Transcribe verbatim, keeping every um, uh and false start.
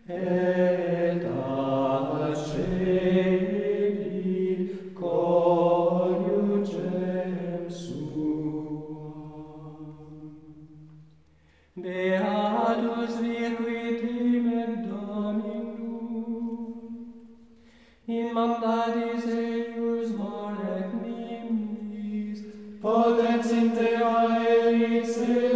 et ascendit coniugem suam. Beatus requitem Dominum, in mandatis eius volet nimis, potens in te aeris